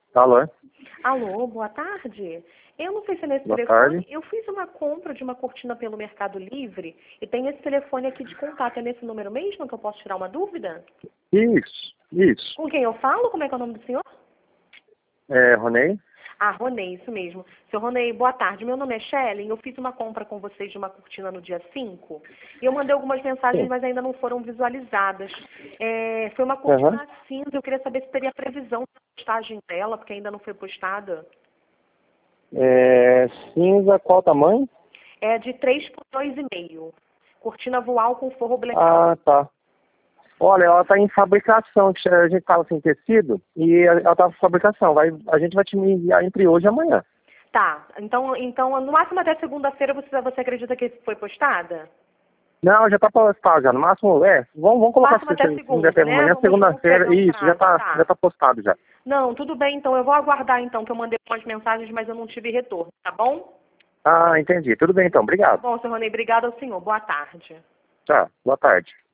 Alô? Alô, boa tarde. Eu não sei se é nesse Boa telefone. tarde. Eu fiz uma compra de uma cortina pelo Mercado Livre e tem esse telefone aqui de contato. É nesse número mesmo que eu posso tirar uma dúvida? Isso. Com quem eu falo? Como é que é o nome do senhor? É, Ronei? Ah, Ronei, isso mesmo. Seu Ronei, boa tarde. Meu nome é Shelley. Eu fiz uma compra com vocês de uma cortina no dia 5 e eu mandei algumas mensagens, Sim. mas ainda não foram visualizadas. Foi uma Aham. cortina cinza. Eu queria saber se teria previsão de postagem dela, porque ainda não foi postada. É, cinza, qual tamanho? É de 3 por 2,5. Cortina voal com forro Ah, blackout. tá. Olha, ela tá em fabricação, que a gente tava sem tecido, e ela tá em fabricação. A gente vai te enviar entre hoje e amanhã. Tá, então no máximo até segunda-feira você acredita que foi postada? Não, já tá postado já. No máximo, vamos No colocar máximo até segunda segunda, até né? amanhã, Vamos pegar segunda-feira, um isso, já prazo, tá, já tá? tá postado já. Não, tudo bem, então eu vou aguardar então, que eu mandei umas mensagens, mas eu não tive retorno, tá bom? Ah, entendi. Tudo bem então, Tá obrigado. bom, seu Ronei, obrigada ao senhor. Boa tarde. Tá, boa tarde.